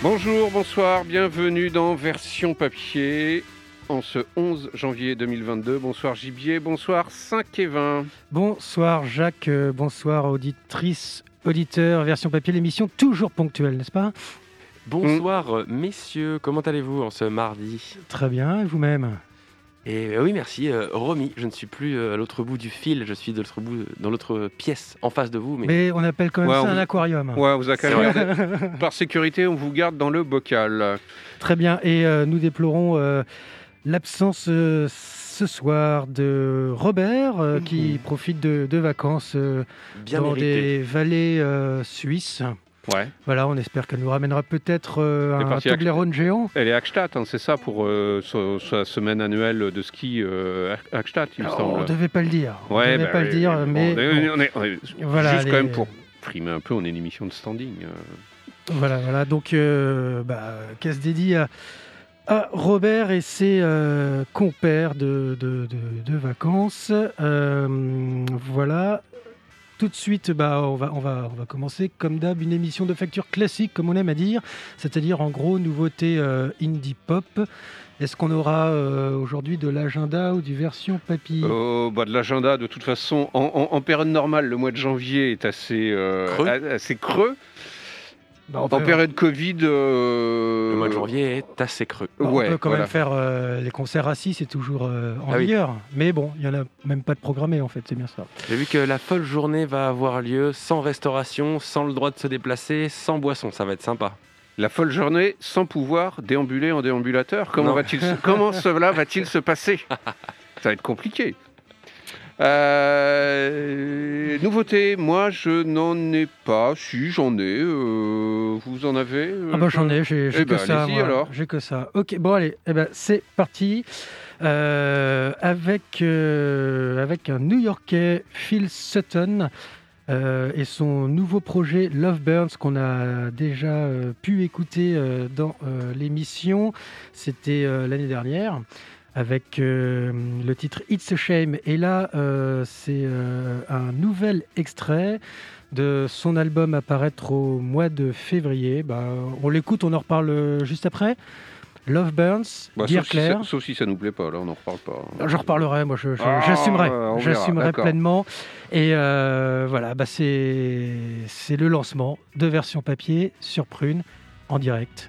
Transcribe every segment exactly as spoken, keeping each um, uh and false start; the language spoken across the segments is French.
Bonjour, bonsoir, bienvenue dans Version Papier en ce onze janvier deux mille vingt-deux. Bonsoir Gibier, bonsoir Saint-Kévin. Bonsoir Jacques, euh, bonsoir auditrices, auditeurs, Version Papier, l'émission toujours ponctuelle, n'est-ce pas ? Bonsoir mmh. messieurs, comment allez-vous en ce mardi ? Très bien, et vous-même ? Et euh, oui, merci. Euh, Romy, je ne suis plus euh, à l'autre bout du fil, je suis de l'autre bout, dans l'autre pièce, en face de vous. Mais, mais on appelle quand même ouais, ça on... un aquarium. Ouais, on vous a quand même gardé... Par sécurité, on vous garde dans le bocal. Très bien, et euh, nous déplorons euh, l'absence euh, ce soir de Robert, euh, mmh. qui profite de, de vacances euh, Bien dans mérité. des vallées euh, suisses. Ouais. Voilà, on espère qu'elle nous ramènera peut-être euh, un Toblerone géant. Elle est à Hackstatt, hein, c'est ça, pour euh, sa, sa semaine annuelle de ski euh, à Hackstatt, il me Alors, semble. On ne devait pas le dire. On ouais, devait bah, pas ouais, le dire, bon, mais... On est, on est, on est, voilà, juste les... quand même pour frimer un peu, on est une émission de standing. Euh. Voilà, voilà, donc euh, bah, qu'est-ce dédié à, à Robert et ses euh, compères de, de, de, de vacances. Euh, voilà... Tout de suite, bah, on, va, on, va, on va commencer comme d'hab une émission de facture classique, comme on aime à dire, c'est-à-dire en gros nouveauté euh, indie pop. Est-ce qu'on aura euh, aujourd'hui de l'agenda ou du version papier ? Oh, bah, de l'agenda, de toute façon, en, en, en période normale, le mois de janvier est assez euh, creux. Assez creux. Bah, en peut... période Covid... Euh... Le mois de janvier est assez creux. Bah, ouais, on peut quand voilà. même faire euh, les concerts assis, c'est toujours euh, en ah vigueur. Oui. Mais bon, il n'y en a même pas de programmé en fait, c'est bien ça. J'ai vu que la folle journée va avoir lieu sans restauration, sans le droit de se déplacer, sans boisson, ça va être sympa. La folle journée sans pouvoir déambuler en déambulateur. Comment, va-t-il se... Comment cela va-t-il se passer ? Ça va être compliqué. Euh... Nouveauté, moi je n'en ai pas. Si, j'en ai. Euh... Vous en avez euh, Ah bah j'en ai, j'ai, j'ai eh que ben, ça. Allez-y moi. alors. J'ai que ça. Ok, bon allez, eh ben, c'est parti. Euh, avec, euh, avec un New-Yorkais, Phil Sutton, euh, et son nouveau projet Love Burns qu'on a déjà euh, pu écouter euh, dans euh, l'émission. C'était euh, l'année dernière. Avec euh, le titre It's a Shame. Et là, euh, c'est euh, un nouvel extrait de son album à paraître au mois de février. Bah, on l'écoute, on en reparle juste après. Love Burns, bah, Dear sauf Claire. Si ça, sauf si ça nous plaît pas, là on n'en reparle pas. J'en reparlerai, moi je, je, ah, j'assumerai, j'assumerai d'accord. pleinement. Et euh, voilà, bah, c'est, c'est le lancement de Version Papier sur Prune en direct.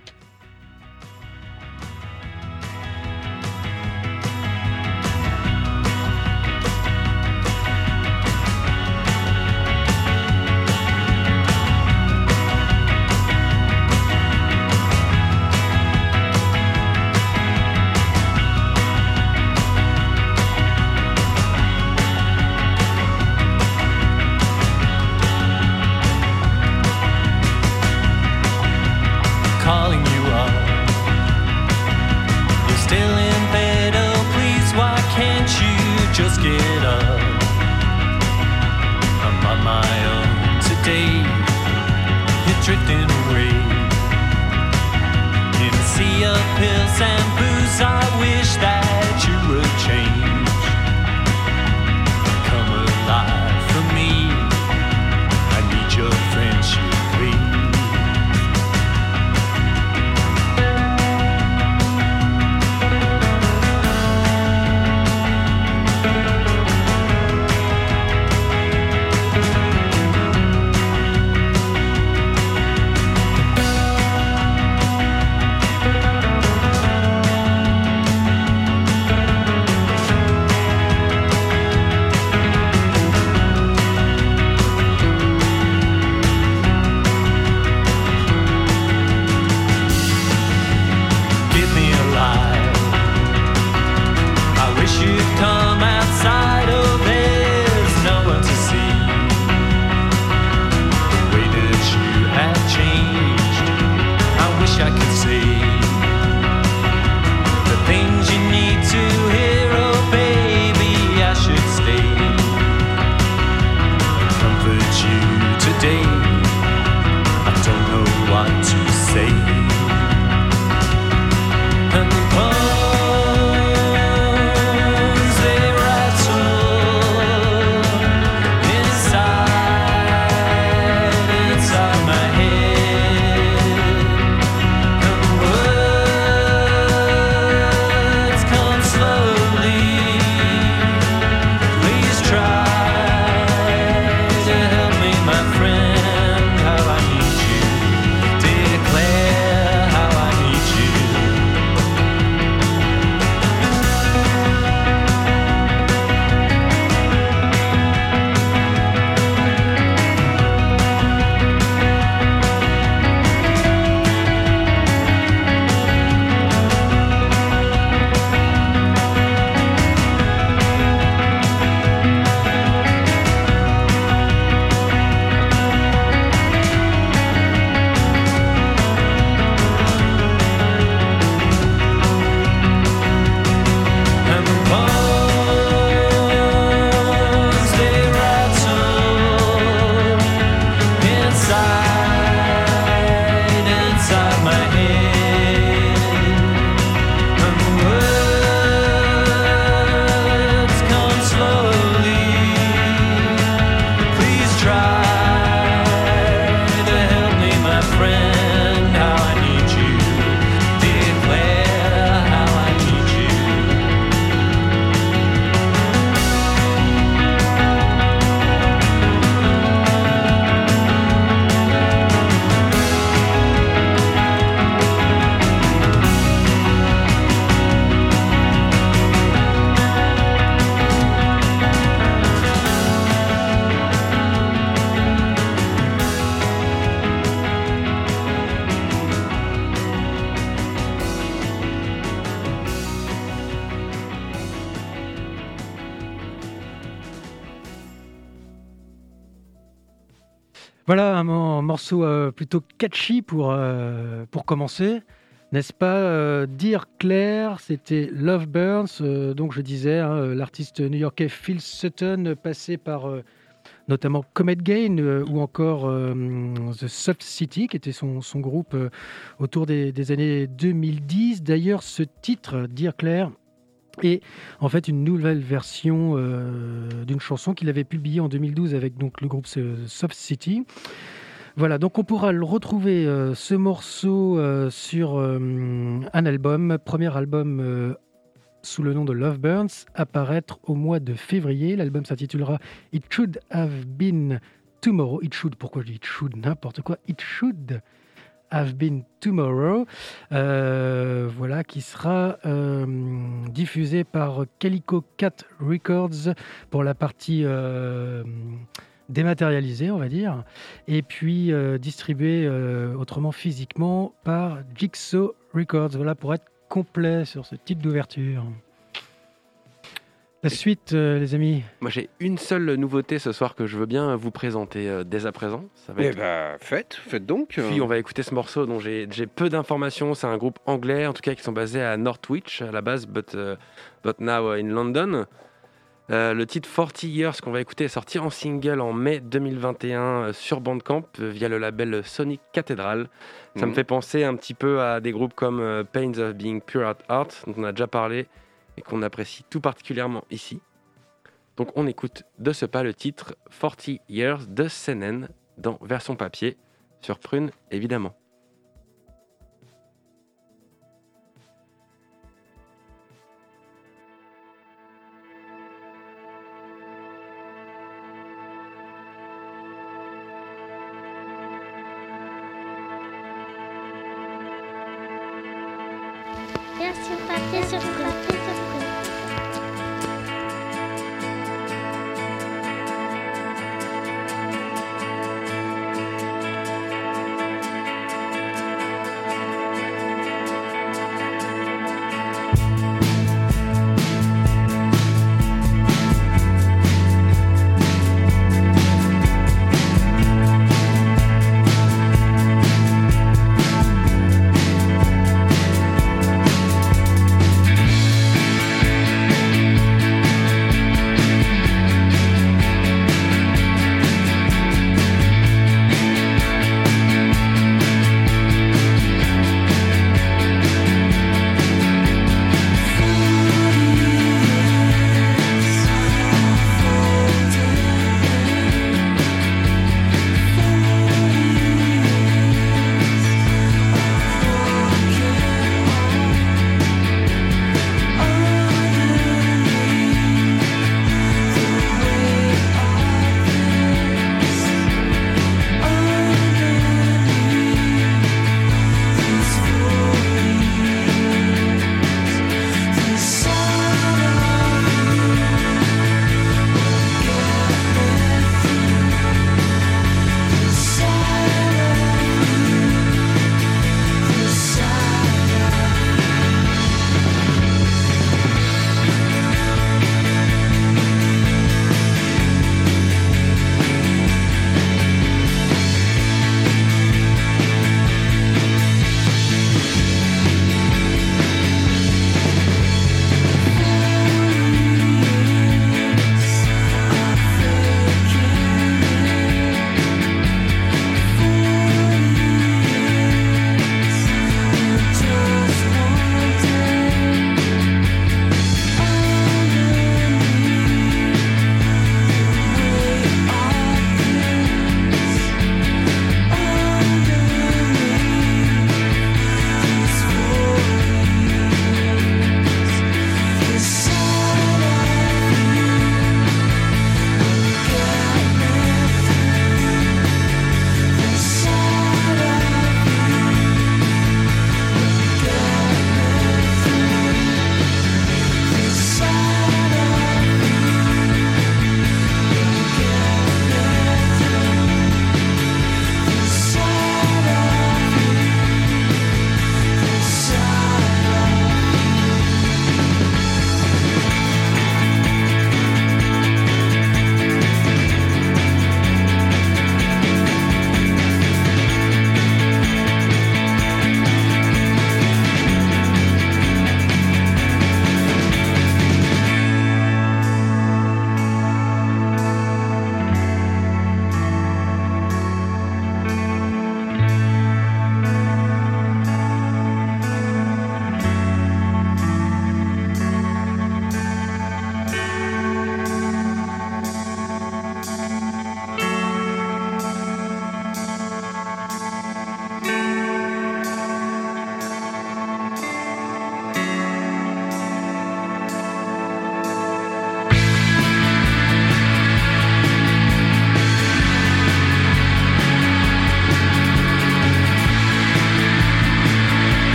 Thank you. Voilà un, un morceau euh, plutôt catchy pour, euh, pour commencer. N'est-ce pas euh, Dire Claire, c'était Love Burns. Euh, donc je disais, hein, l'artiste new-yorkais Phil Sutton, passé par euh, notamment Comet Gain euh, ou encore euh, The Soft City, qui était son, son groupe euh, autour des, des années deux mille dix. D'ailleurs, ce titre, Dire Claire, est en fait une nouvelle version euh, d'une chanson qu'il avait publiée en deux mille douze avec donc, le groupe Soft City. Voilà, donc on pourra le retrouver, euh, ce morceau, euh, sur euh, un album, premier album euh, sous le nom de Love Burns, apparaître au mois de février. L'album s'intitulera It Should Have Been Tomorrow. It should, pourquoi je dis it should, n'importe quoi. It Should Have Been Tomorrow. Euh, voilà, qui sera euh, diffusé par Calico Cat Records pour la partie euh, dématérialisée, on va dire, et puis euh, distribué euh, autrement physiquement par Jigsaw Records. Voilà, pour être complet sur ce type d'ouverture. La suite, euh, les amis. Moi, j'ai une seule nouveauté ce soir que je veux bien vous présenter euh, dès à présent. Ça va Eh être... ben, faites, faites donc. Puis on va écouter ce morceau dont j'ai, j'ai peu d'informations. C'est un groupe anglais, en tout cas, qui sont basés à Northwich à la base, but, uh, but now in London. Euh, le titre forty years qu'on va écouter est sorti en single en mai deux mille vingt et un euh, sur Bandcamp euh, via le label Sonic Cathedral. Ça mmh. me fait penser un petit peu à des groupes comme euh, Pains of Being Pure at Heart, dont on a déjà parlé et qu'on apprécie tout particulièrement ici. Donc on écoute de ce pas le titre forty years de Senen dans version papier sur Prune évidemment. Version papier sur Prune.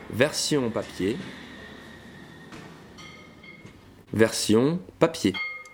version papier, version papier.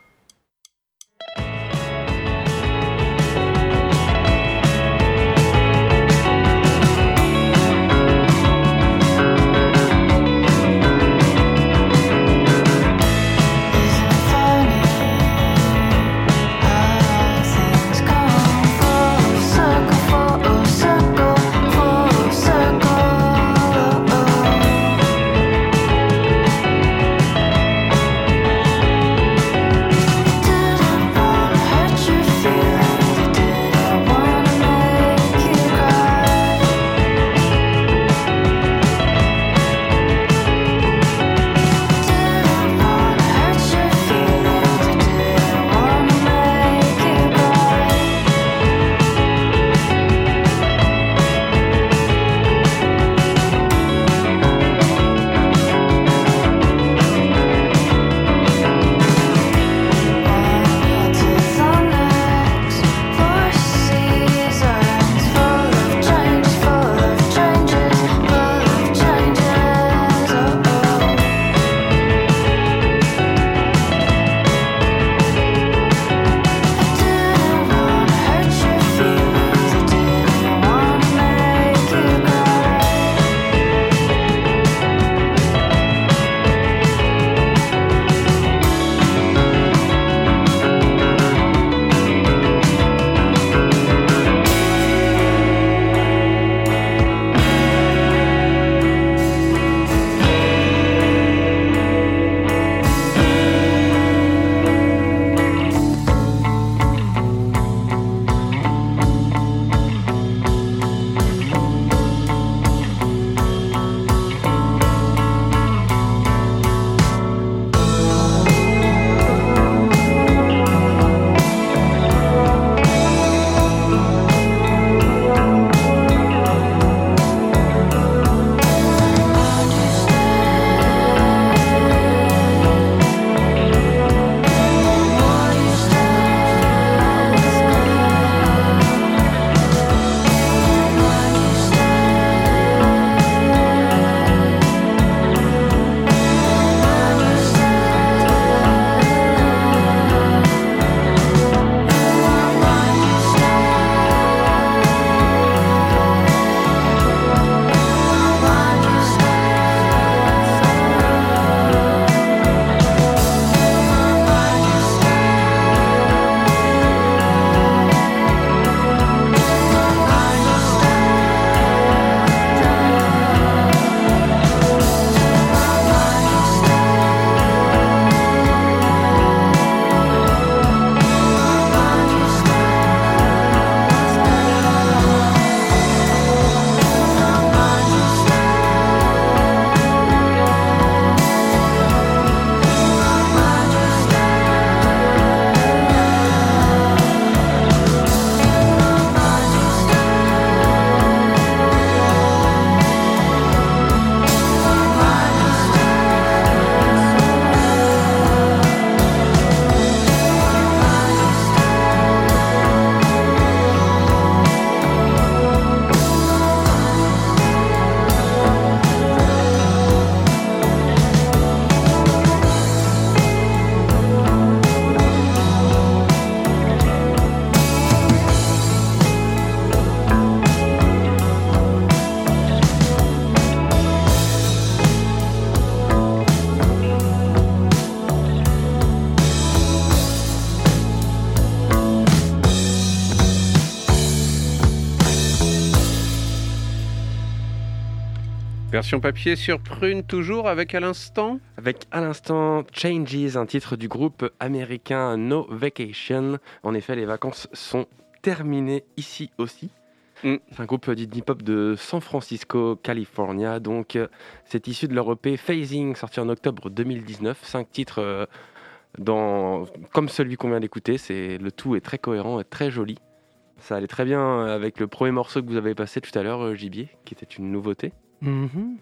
Version papier sur Prune, toujours avec à l'instant Avec à l'instant Changes, un titre du groupe américain No Vacation. En effet, les vacances sont terminées ici aussi. Mm. C'est un groupe d'hip-hop de San Francisco, California. Donc, c'est issu de leur E P Phasing, sorti en octobre deux mille dix-neuf. Cinq titres euh, dans... comme celui qu'on vient d'écouter. C'est... Le tout est très cohérent et très joli. Ça allait très bien avec le premier morceau que vous avez passé tout à l'heure, Gibier, qui était une nouveauté. Mmh.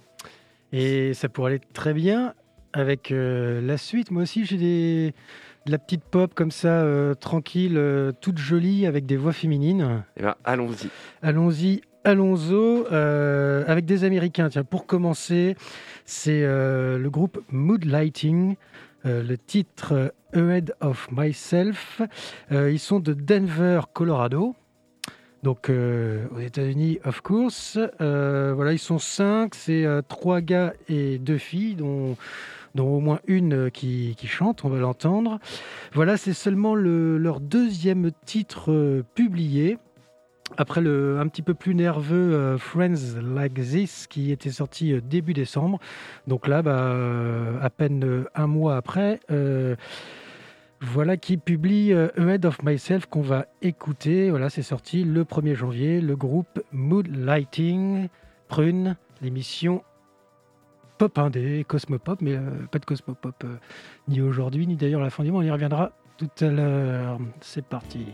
Et ça pourrait aller très bien avec euh, la suite. Moi aussi, j'ai des... de la petite pop comme ça, euh, tranquille, euh, toute jolie, avec des voix féminines. Eh ben, allons-y. Allons-y Alonso euh, avec des Américains. Tiens, pour commencer, c'est euh, le groupe Mood Lighting. Euh, le titre euh, Ahead of Myself. Euh, ils sont de Denver, Colorado. Donc euh, aux États-Unis, of course. Euh, voilà, ils sont cinq. C'est euh, trois gars et deux filles, dont dont au moins une qui, qui chante, on va l'entendre. Voilà, c'est seulement le, leur deuxième titre euh, publié, après le un petit peu plus nerveux euh, Friends Like This, qui était sorti euh, début décembre. Donc là, bah, euh, à peine euh, un mois après, euh, voilà qui publie euh, Ahead of Myself, qu'on va écouter. Voilà, c'est sorti le premier janvier, le groupe Mood Lighting, Prune, l'émission pop indé, cosmopop, mais euh, pas de cosmopop euh, ni aujourd'hui, ni d'ailleurs à la fin du mois. On y reviendra tout à l'heure. C'est parti.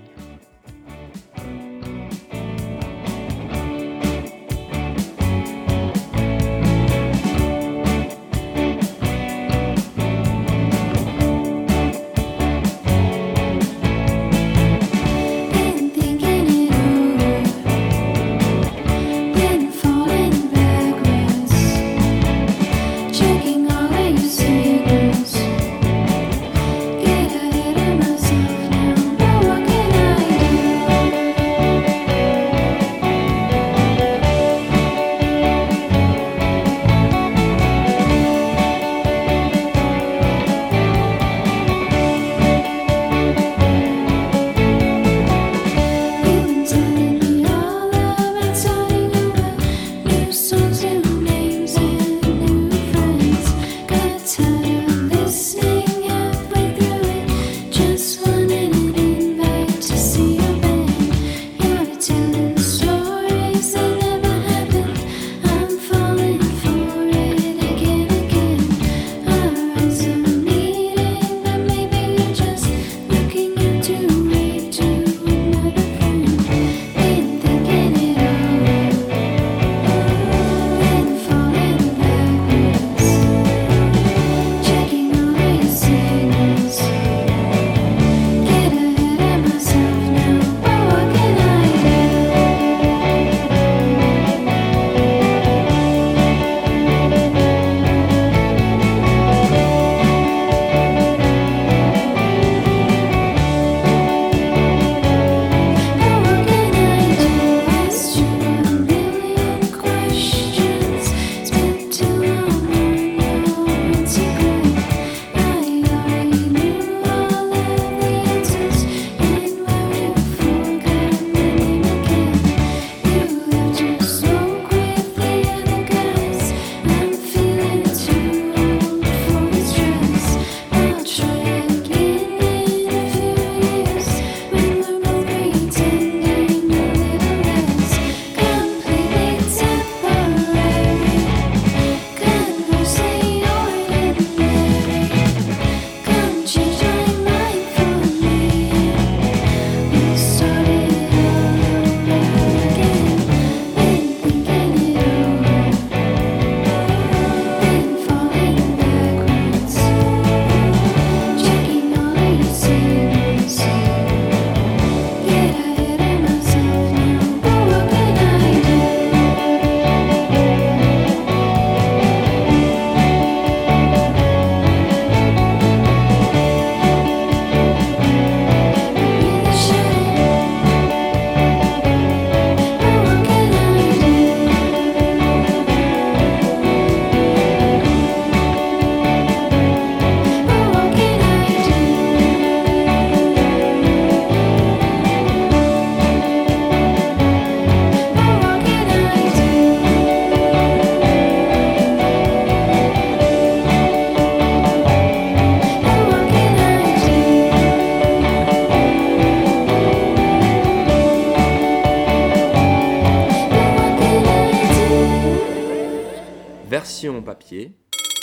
Version papier.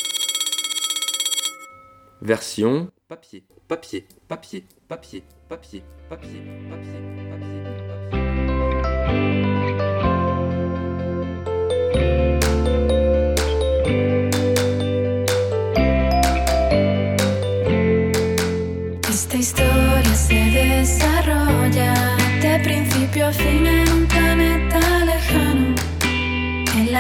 Version papier. Papier. Papier. Papier. Papier. Papier. Papier. Papier. Esta historia se desarrolla de principio a fin en un planeta lejano.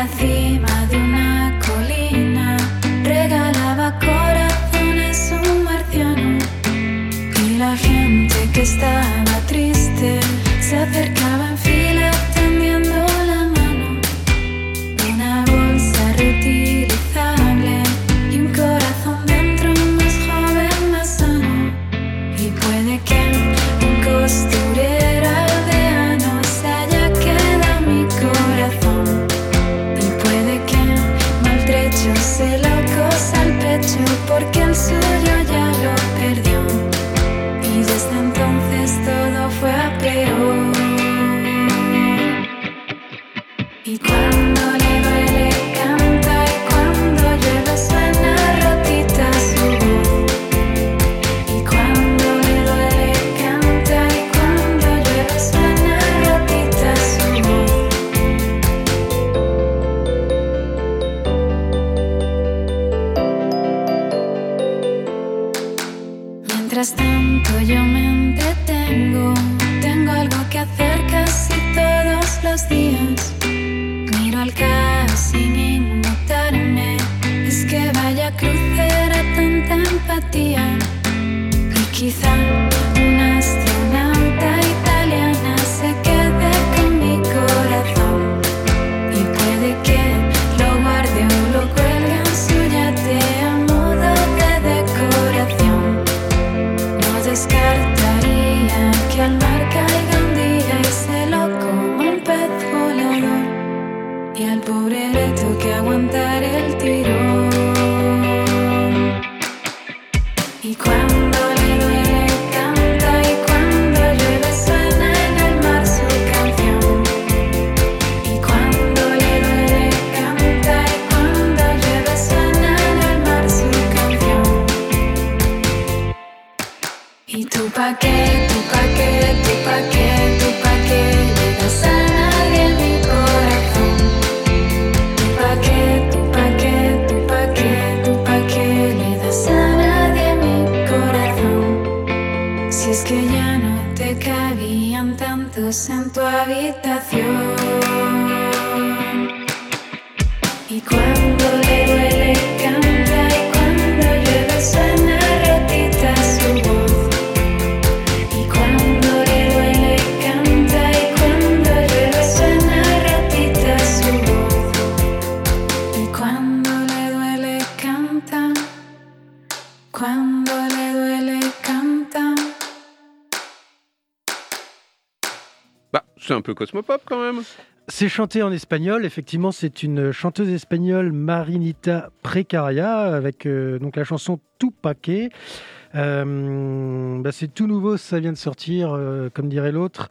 la cima de una colina regalaba corazones un marciano. Y la gente que estaba triste se acercaba en fila tendiendo la mano. Una bolsa reutilizable y un corazón dentro, más joven, más sano. Y puede que un costurero aldeano se haya quedado mi corazón. Y puede que maltrechos, locos al pecho porque el suyo ya lo perdió. Y desde entonces todo fue a peor. Y cuando le duele canta y cuando llueve suena rotita su voz. Y cuando le duele canta y cuando llueve suena rotita su voz. Mientras tanto yo me entretengo, tengo algo que hacer casi todos los días. Miro al caos sin inmutarme, es que vaya crucera tanta empatía. Y quizá una astronauta italiana se quede con mi corazón. Y puede que lo guarde o lo cuelgue en su yate a modo de decoración. No descartaría que al mar caiga un día y se lo coma un pez volador. Y al pobre le toque aguantar el tirón. Y cuando le duele canta y cuando llueve suena en el mar su canción. Y cuando le duele canta y cuando llueve suena en el mar su canción. Y tú pa' qué, tú pa' qué, tú pa' qué, tú pa' qué le das a nadie mi corazón. Tú pa' qué, tú pa' qué, tú pa' qué, tú pa' qué le das a nadie mi corazón. Si es que ya no te cabían tantos en tu habitación. Y cuando le duele canta y cuando llueve suena rotita su voz. Y cuando le duele canta y cuando llueve suena rotita su voz. Y cuando le duele canta, cuando le duele canta. Bah, c'est un peu cosmopop quand même. C'est chanté en espagnol, effectivement, c'est une chanteuse espagnole, Marinita Precaria, avec euh, donc la chanson Tu Pa' Qué. Euh, bah, c'est tout nouveau, ça vient de sortir, euh, comme dirait l'autre.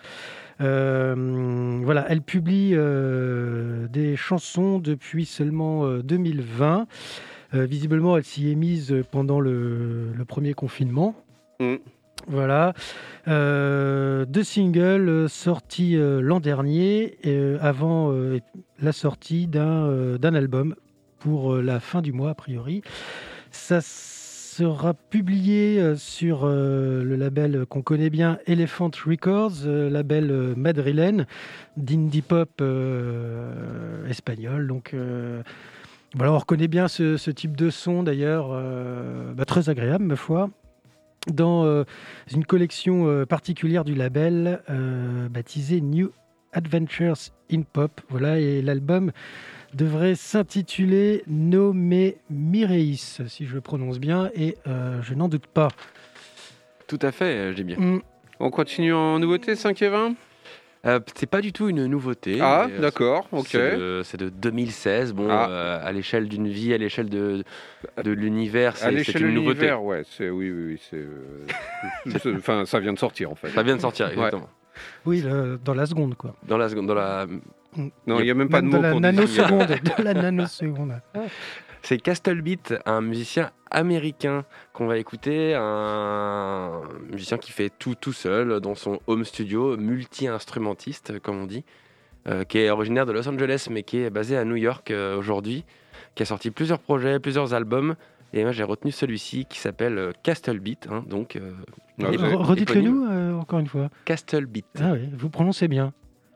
Euh, voilà, elle publie euh, des chansons depuis seulement euh, deux mille vingt. Euh, visiblement, elle s'y est mise pendant le, le premier confinement. Mm. Voilà, euh, deux singles euh, sortis euh, l'an dernier, euh, avant euh, la sortie d'un, euh, d'un album pour euh, la fin du mois a priori. Ça sera publié euh, sur euh, le label qu'on connaît bien, Elephant Records, euh, label euh, madrilène d'indie pop euh, espagnol. Donc euh, voilà, on reconnaît bien ce, ce type de son d'ailleurs, euh, bah, très agréable ma foi. Dans euh, une collection euh, particulière du label euh, baptisée New Adventures in Pop. Voilà, et l'album devrait s'intituler No Me Mireis, si je le prononce bien, et euh, je n'en doute pas. Tout à fait, j'ai bien. Mm. On continue en nouveauté, cinq et vingt. Euh, c'est pas du tout une nouveauté. Ah, mais, euh, d'accord, ok. C'est de, c'est de deux mille seize. Bon, Ah. euh, à l'échelle d'une vie, à l'échelle de, de l'univers, c'est, À c'est l'échelle une de nouveauté. l'univers, ouais, c'est, oui, oui, oui, c'est, euh, c'est- enfin, ça vient de sortir en fait. Ça vient de sortir, exactement. Oui, le- dans la seconde, quoi. Dans la seconde, dans la. Non, il n'y a même pas de Même mots de la pour définir. nanoseconde, de la nanoseconde. C'est Castle Beat, un musicien américain qu'on va écouter, un musicien qui fait tout tout seul dans son home studio, multi-instrumentiste comme on dit, euh, qui est originaire de Los Angeles mais qui est basé à New York euh, aujourd'hui, qui a sorti plusieurs projets, plusieurs albums. Et moi j'ai retenu celui-ci qui s'appelle euh, Castle Beat, hein, donc euh, Ah, Et vous avez- re- Redites-le éponyme. nous, euh, encore une fois. Castle Beat. Ah oui, vous prononcez bien.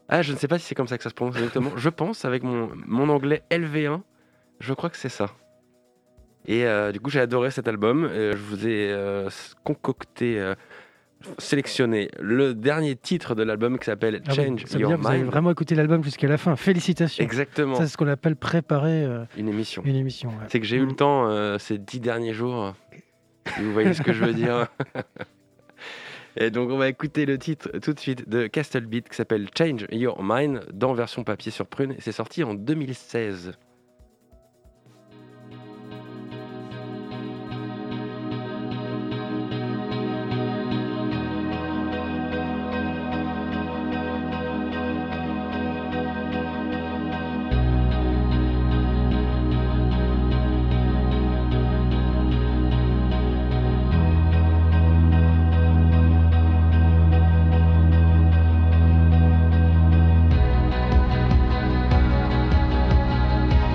Ah, je ne sais pas si c'est comme ça que ça se prononce exactement. Je pense, avec mon, mon anglais L V un, je crois que c'est ça. Et euh, du coup, j'ai adoré cet album. Euh, je vous ai euh, concocté, euh, sélectionné le dernier titre de l'album qui s'appelle Ah Change bon, ça veut Your dire que vous avez Mind. vraiment écouté l'album jusqu'à la fin. Félicitations. Exactement, Ça, c'est ce qu'on appelle préparer euh, une émission. une émission. ouais. C'est que j'ai eu Mm. le temps euh, ces dix derniers jours. Si vous voyez ce que je veux dire. Et donc, on va écouter le titre tout de suite de Castle Beat qui s'appelle Change Your Mind dans version papier sur Prune. Et c'est sorti en deux mille seize. Change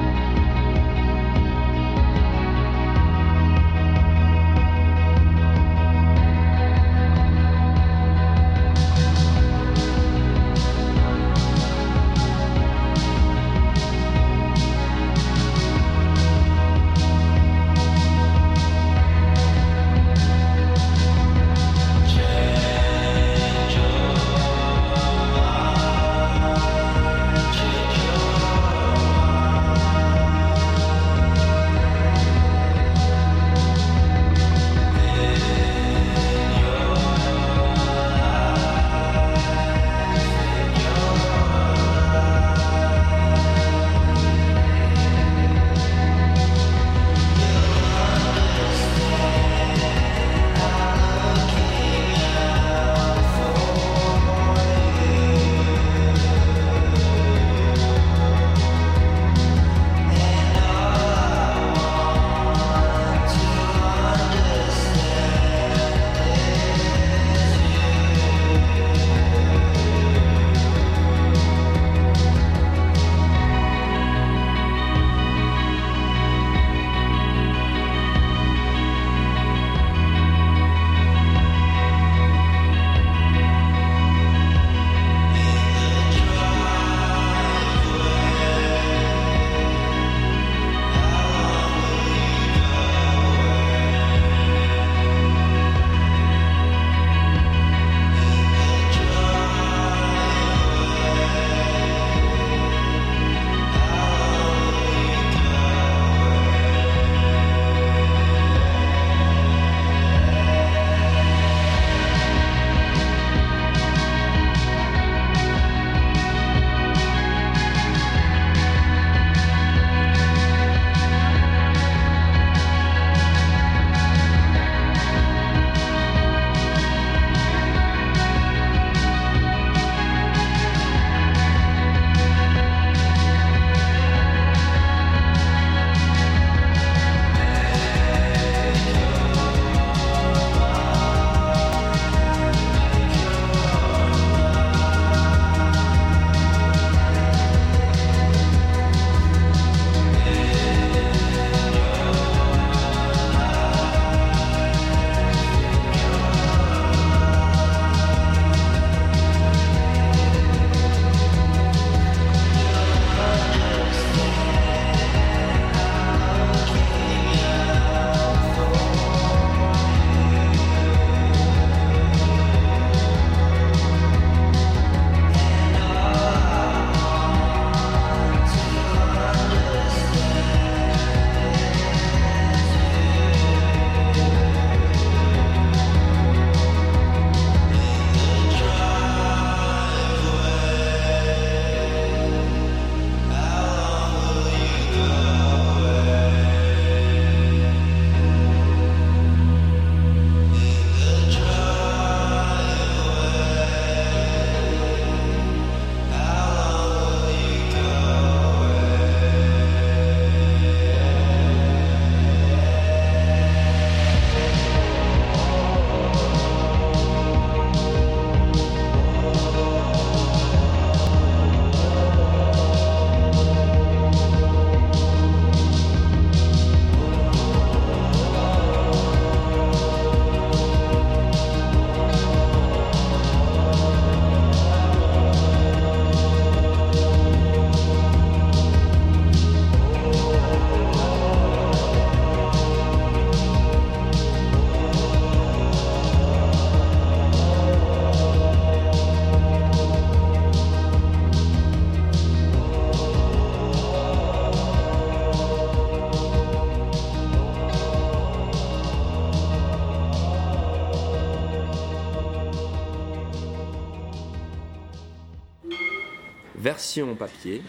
Version papier.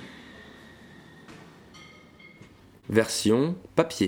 Version papier.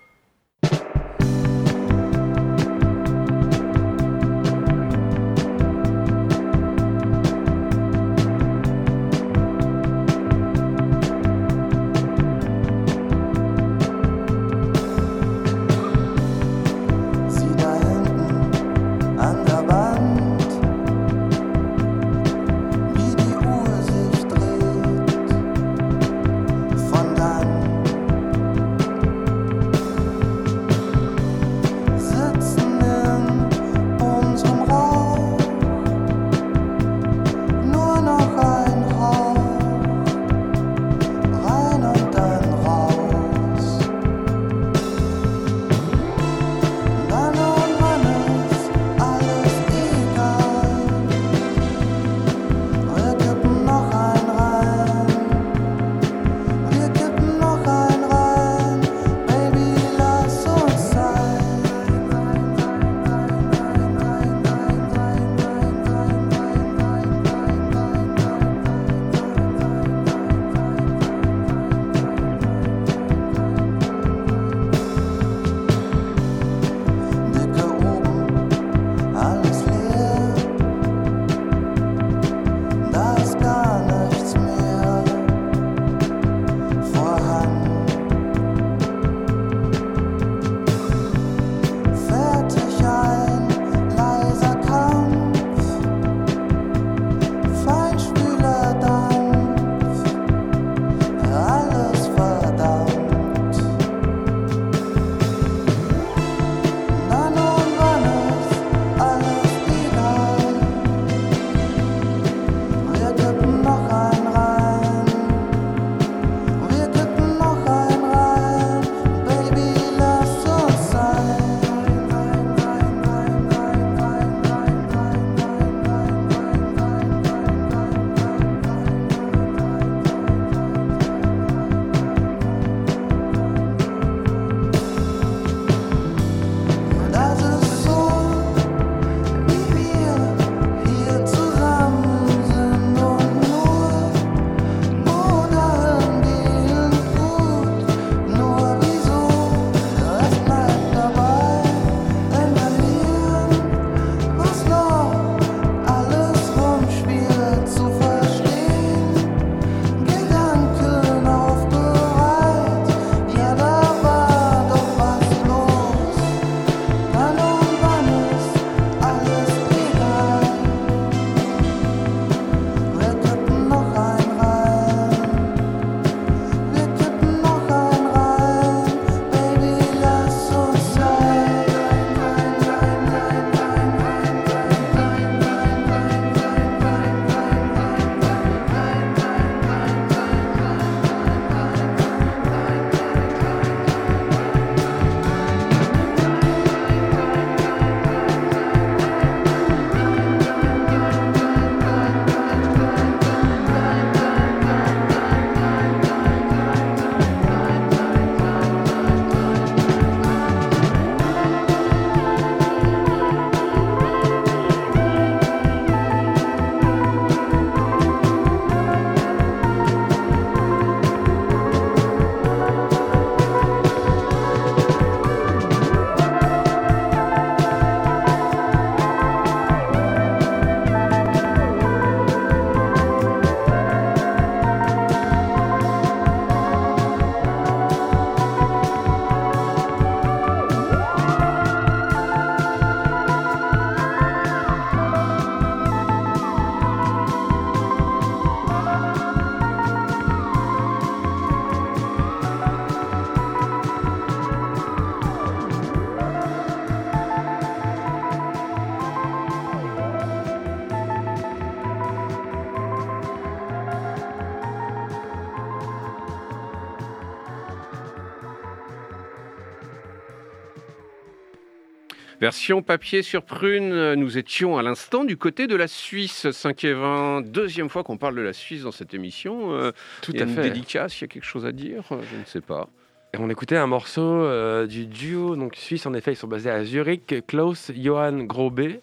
Version papier sur prune, nous étions à l'instant du côté de la Suisse, Saint-Kévin. Deuxième fois qu'on parle de la Suisse dans cette émission. Euh, Tout il y a à une fait. dédicace, il y a quelque chose à dire, je ne sais pas. Et on écoutait un morceau euh, du duo donc suisse, en effet, ils sont basés à Zurich, Klaus Johann Grobe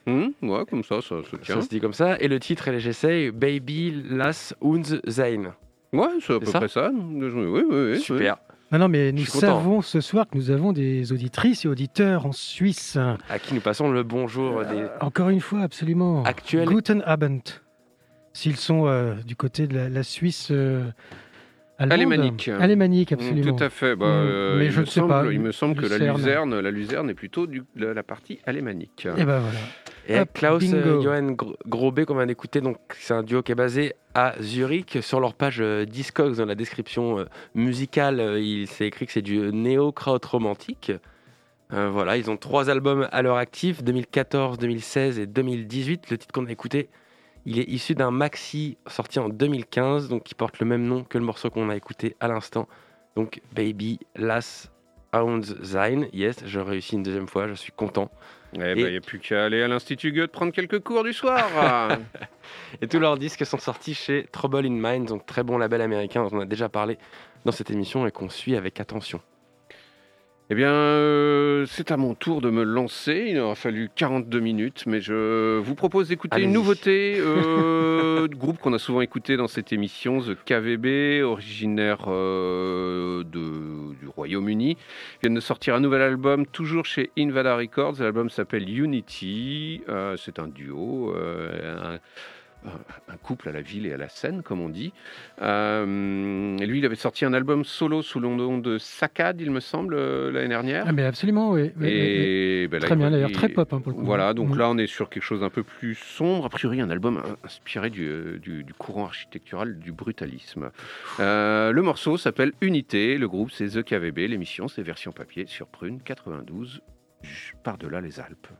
Mmh, ouais, comme ça, ça se tient. Ça se dit comme ça. Et le titre, allez, j'essaye, Baby Lass uns sein. Ouais, c'est à C'est peu ça près ça. Oui, oui, oui. Super. Non, non, mais Je nous suis content. savons ce soir que nous avons des auditrices et auditeurs en Suisse. À qui nous passons le bonjour des Euh, encore une fois, absolument. actuels. Guten Abend. S'ils sont euh, du côté de la, la Suisse euh, allemande. Alémanique. Alémanique, Mmh, absolument. tout à fait. Bah, Mmh, euh, mais il je me ne sais semble, pas. Il me semble que la Lucerne. luzerne, la luzerne est plutôt du, la, la partie alémanique. Et ben voilà. Et Hop, Klaus bingo. euh, Johan Gro- Grobet qu'on vient d'écouter, donc c'est un duo qui est basé à Zurich. Sur leur page euh, Discogs, dans la description euh, musicale, euh, il s'est écrit que c'est du néo-kraut romantique. Euh, voilà, ils ont trois albums à leur actif, deux mille quatorze, deux mille seize et deux mille dix-huit. Le titre qu'on a écouté, il est issu d'un maxi sorti en deux mille quinze, donc qui porte le même nom que le morceau qu'on a écouté à l'instant. Donc Baby Lass uns sein. Yes, je réussis une deuxième fois, je suis content. Eh ben, Et- il n'y a plus qu'à aller à l'Institut Goethe prendre quelques cours du soir. Et tous leurs disques sont sortis chez Trouble in Mind, donc très bon label américain dont on a déjà parlé dans cette émission et qu'on suit avec attention. Eh bien, euh, c'est à mon tour de me lancer. Il aura fallu quarante-deux minutes, mais je vous propose d'écouter Allez-y. une nouveauté euh, de groupe qu'on a souvent écouté dans cette émission, The K V B, originaire euh, de, du Royaume-Uni. Ils viennent de sortir un nouvel album, toujours chez Invada Records. L'album s'appelle Unity. Euh, c'est un duo, euh, un, un couple à la ville et à la scène, comme on dit. Euh, et lui, il avait sorti un album solo sous le nom de Saccade, il me semble, euh, l'année dernière. Ah, mais absolument, oui. oui, oui, oui. Et ben là, Très il- bien, d'ailleurs, il- très pop hein, pour le coup. Voilà, donc Mm. là, on est sur quelque chose un peu plus sombre. A priori, un album euh, inspiré du, euh, du, du courant architectural du brutalisme. Euh, le morceau s'appelle Unité. Le groupe, c'est The K V B. L'émission, c'est version papier sur Prune quatre-vingt-douze, par-delà les Alpes.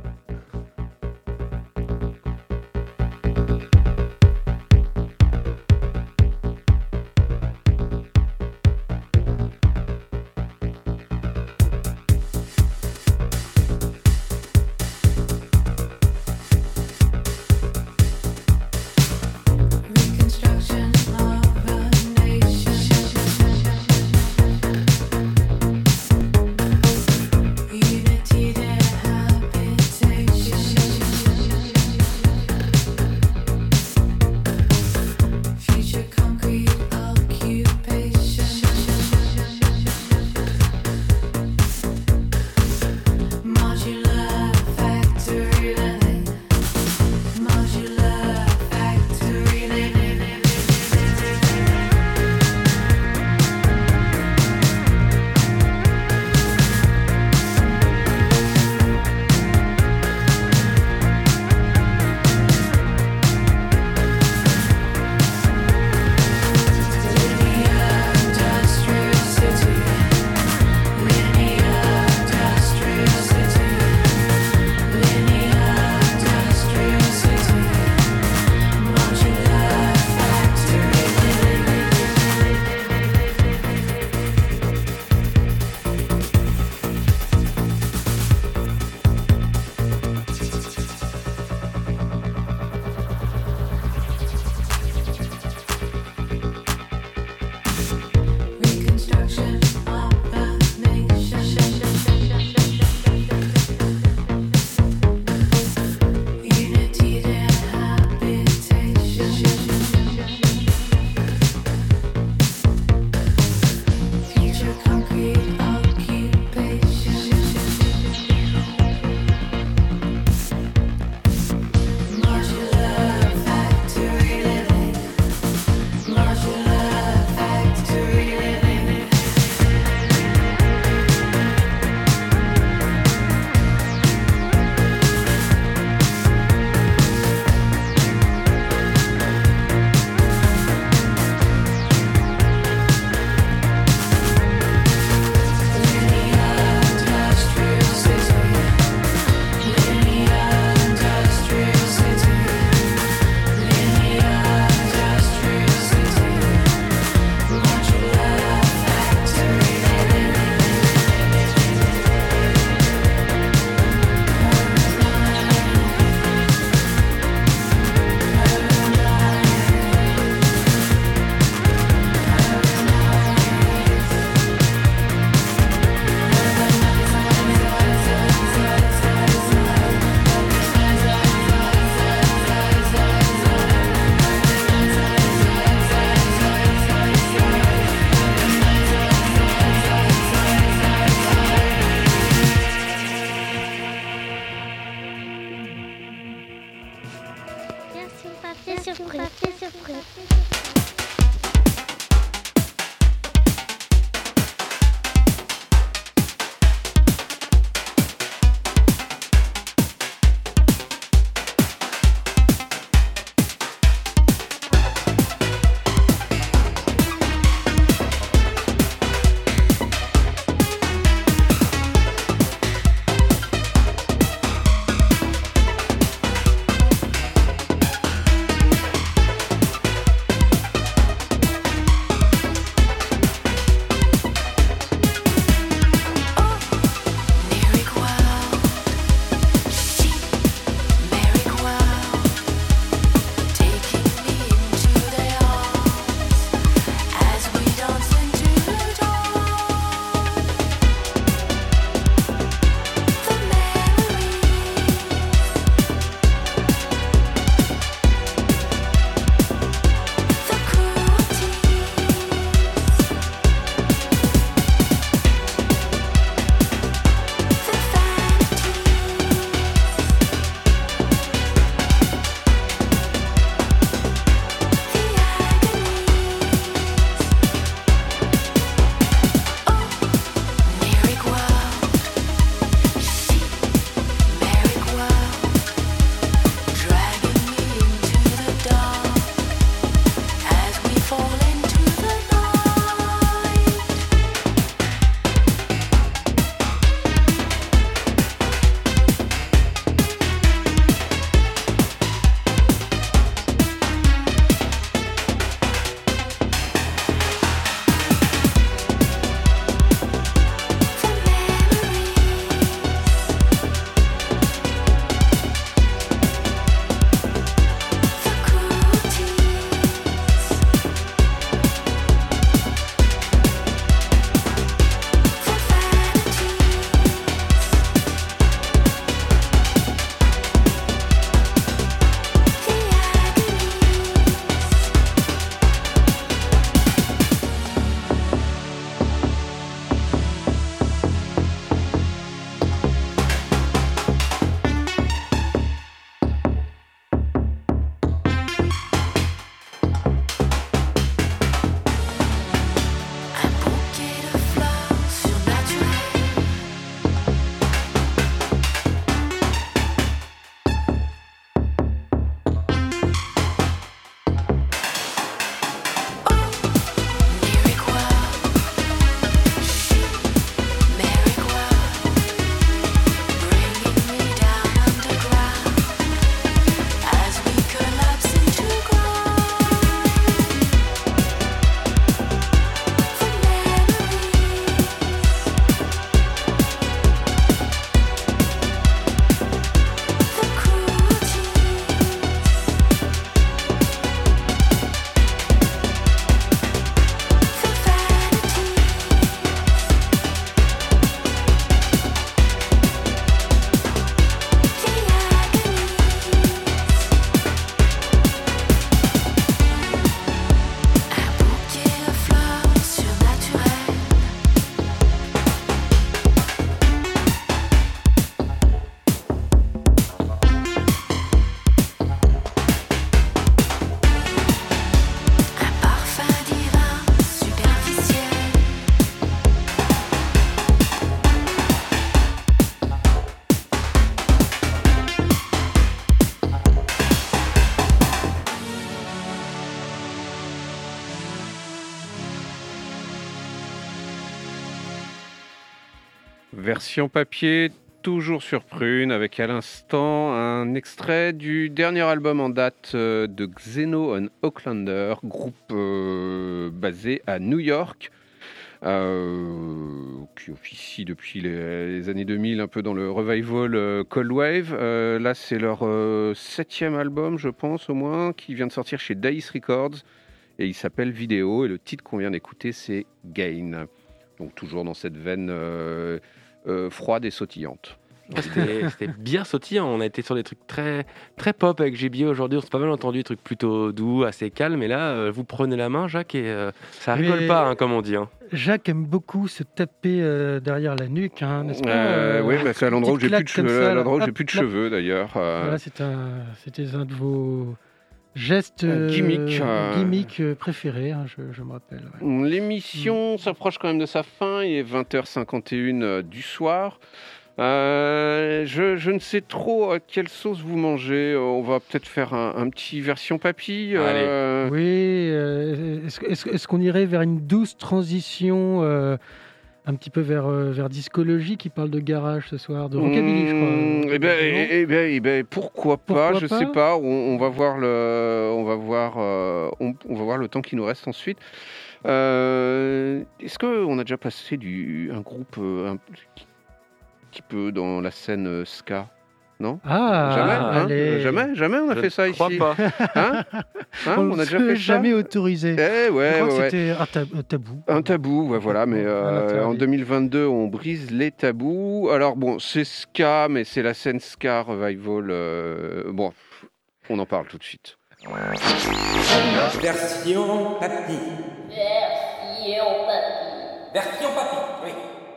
Reconstruction of a nation. Unity, their habitation. Version papier, toujours sur Prune, avec à l'instant un extrait du dernier album en date euh, de Xeno and Aucklander, groupe euh, basé à New York, euh, qui officie depuis les, les années deux mille un peu dans le revival euh, Cold Wave. Euh, là, c'est leur euh, septième album, je pense, au moins, qui vient de sortir chez Dice Records, et il s'appelle Vidéo, et le titre qu'on vient d'écouter, c'est Gain. Donc toujours dans cette veine euh, euh, froide et sautillante. C'était, c'était bien sautillant. On a été sur des trucs très, très pop avec G B O aujourd'hui. On s'est pas mal entendu des trucs plutôt doux, assez calmes. Et là, euh, vous prenez la main, Jacques, et euh, ça rigole Mais pas, hein, comme on dit. Hein. Jacques aime beaucoup se taper euh, derrière la nuque, hein, n'est-ce pas euh, euh, Oui, bah, c'est à l'endroit où j'ai plus de cheveux, ça, à l'endroit où j'ai hop, plus de hop. cheveux d'ailleurs. Euh, Voilà, c'est un, c'était un de vos gestes Un euh, gimmick, euh. gimmick, euh, préférés, hein, je, je me rappelle. Ouais. L'émission s'approche quand même de sa fin. Il est vingt heures cinquante et une euh, du soir. Euh, je, je ne sais trop à quelle sauce vous mangez. Euh, On va peut-être faire un, un petit version papy. euh, Oui, euh, est-ce, est-ce- est-ce qu'on irait vers une douce transition euh, un petit peu vers, euh, vers Discologie qui parle de garage ce soir, de Rockabilly, je crois. Hmm, Eh ben, Non eh ben, eh ben, pourquoi pas Pourquoi Je pas sais pas. On, on va voir le, on va voir, euh, on, on va voir le temps qui nous reste ensuite. Euh, est-ce que on a déjà passé du un groupe euh, un petit peu dans la scène euh, ska? Non. Ah, Jamais, hein allez. jamais, jamais on a Je fait ça ne crois ici. pas. Hein Hein On on a ne déjà s'est fait jamais ça. autorisé. Eh ouais, je crois ouais, que ouais. c'était un, tab- un tabou. Un tabou, ouais, voilà, mais Un euh, interdit. en deux mille vingt-deux, on brise les tabous. Alors bon, c'est ska, mais c'est la scène ska revival. euh, Bon, on en parle tout de suite. Version papy. Version papy, oui.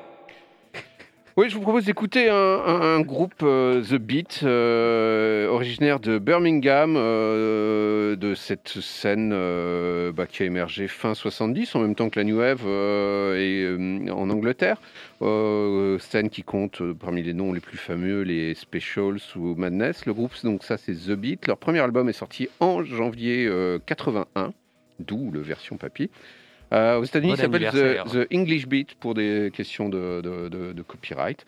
Oui, je vous propose d'écouter un, un- un groupe, euh, The Beat, euh, originaire de Birmingham, euh, de cette scène euh, bah, qui a émergé fin soixante-dix, en même temps que la New Wave euh, et, euh, en Angleterre. Euh, scène qui compte euh, parmi les noms les plus fameux, les Specials ou Madness. Le groupe, donc ça, c'est The Beat. Leur premier album est sorti en janvier euh, quatre-vingt-un, d'où le version papy. Euh, aux États-Unis, Bon il s'appelle anniversaire. The, The English Beat pour des questions de, de- de- de copyright.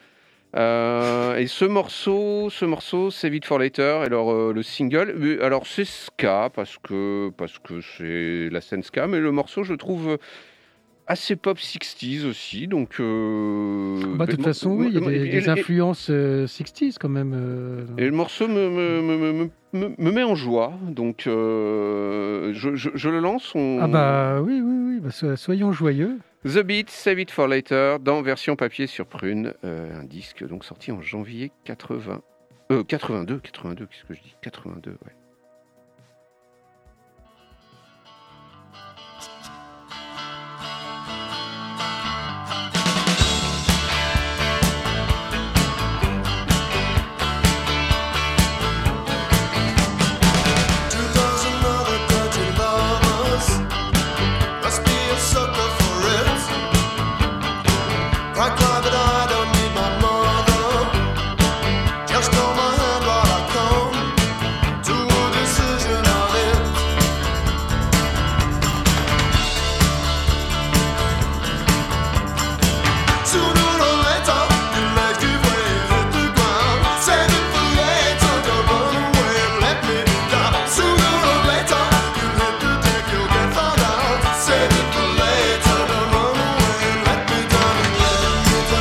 Euh, et ce morceau, ce morceau, Save It for Later, alors euh, le single, euh, alors c'est ska parce que parce que c'est la scène ska, mais le morceau, je trouve assez pop soixante aussi, donc. euh, Bah, de toute ben, façon, oui, il y a et- des, et- des et- influences euh, soixante quand même. euh. Et le morceau me, me, me, me, me- me met en joie, donc euh, je, je, je le lance. On... Ah bah oui, oui, oui, bah, so- soyons joyeux. The Beat, Save It for Later, dans version papier sur Prune, euh, un disque donc sorti en janvier quatre-vingts, euh, quatre-vingt-deux, quatre-vingt-deux, qu'est-ce que je dis, quatre-vingt-deux, ouais. Save it for later, don't run away, let me down and let me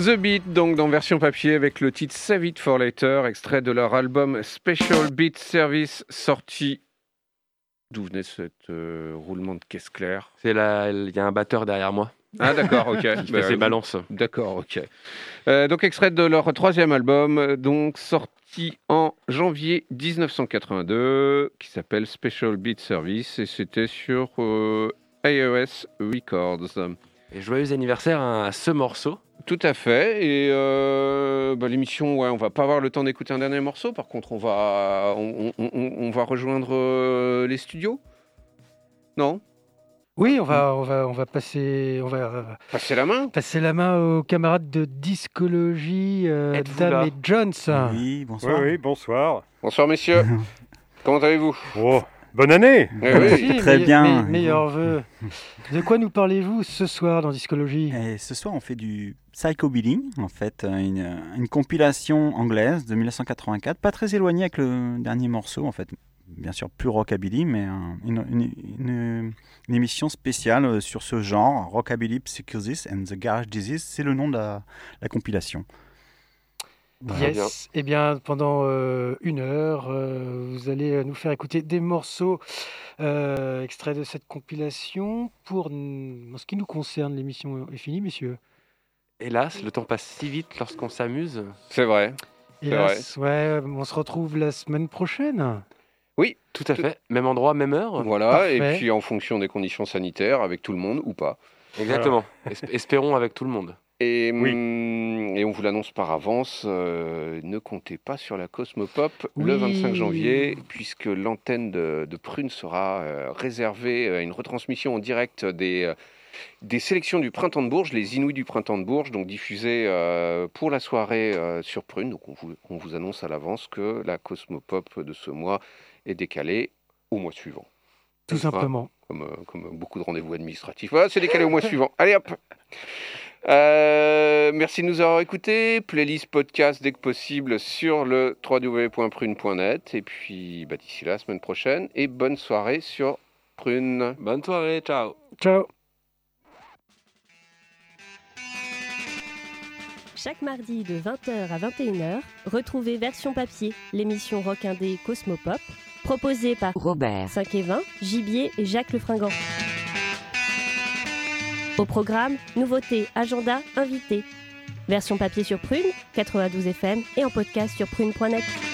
The Beat, donc dans version papier avec le titre Save It for Later, extrait de leur album Special Beat Service, sorti. D'où venait ce euh, roulement de caisse claire? C'est là, il y a un batteur derrière moi. Ah d'accord, ok. Qui fait ses balances. D'accord, ok. Euh, donc extrait de leur troisième album, donc sorti en janvier dix-neuf cent quatre-vingt-deux, qui s'appelle Special Beat Service, et c'était sur euh, iOS Records. Et joyeux anniversaire à ce morceau. Tout à fait. Et euh, bah, l'émission, ouais, on va pas avoir le temps d'écouter un dernier morceau. Par contre, on va, on, on, on, on va rejoindre euh, les studios. Non? Oui, on va, on va, on va passer, on va euh, passer la main. Passer la main aux camarades de discologie, euh, Dame et Jones. Oui, bonsoir. Oui, oui, bonsoir. Bonsoir, messieurs. Comment allez-vous? Oh, bonne année. Eh oui. Merci, Très me- bien. me- meilleurs vœux. De quoi nous parlez-vous ce soir dans Discologie? Et ce soir, on fait du psychobilly, en fait, une, une compilation anglaise de mille neuf cent quatre-vingt-quatre, pas très éloignée avec le dernier morceau, en fait. Bien sûr, plus rockabilly, mais un- une, une- une- une émission spéciale sur ce genre, Rockabilly Psychosis and the Garage Disease, c'est le nom de la, la compilation. Yes. Eh bien, pendant euh, une heure, euh, vous allez nous faire écouter des morceaux euh, extraits de cette compilation. Pour en ce qui nous concerne, l'émission est finie, messieurs. Hélas, le temps passe si vite lorsqu'on s'amuse. C'est vrai. Hélas, ouais, on se retrouve la semaine prochaine. Oui, tout à fait. Même endroit, même heure. Voilà, Parfait. et puis en fonction des conditions sanitaires, avec tout le monde ou pas. Exactement. Voilà. Espérons avec tout le monde. Et, Oui. hum, et on vous l'annonce par avance, euh, ne comptez pas sur la Cosmopop le Oui. vingt-cinq janvier, puisque l'antenne de, de Prune sera euh, réservée à une retransmission en direct des, euh, des sélections du Printemps de Bourges, les Inouïs du Printemps de Bourges, donc diffusées euh, pour la soirée euh, sur Prune. Donc on vous, on vous annonce à l'avance que la Cosmopop de ce mois est décalée au mois suivant. Tout simplement. Comme, euh, comme beaucoup de rendez-vous administratifs. Voilà, c'est décalé au mois suivant. Allez hop! Euh, merci de nous avoir écoutés. Playlist podcast dès que possible sur le w w w point prune point net. Et puis bah, d'ici la semaine prochaine. Et bonne soirée sur Prune. Bonne soirée, ciao. Ciao. Chaque mardi de vingt heures à vingt et une heures, retrouvez Version Papier, l'émission rock indé Cosmopop, proposée par Robert cinq et vingt, Gibier et Jacques Lefringant. Au programme, nouveautés, agenda, invités. Version papier sur Prune, quatre-vingt-douze F M et en podcast sur prune point net.